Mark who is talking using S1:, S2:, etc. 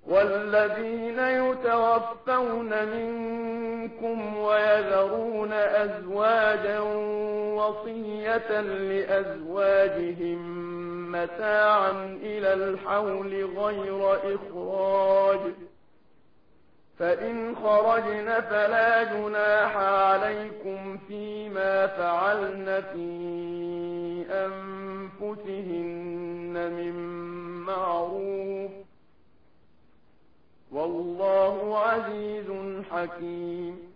S1: والذين يتوفون منكم ويذرون أزواجا وصية لأزواجهم متاعا إلى الحول غير إخراج، فإن خرجن فلا جناح عليكم فيما فعلن في أنفسهن من معروف، والله عزيز حكيم.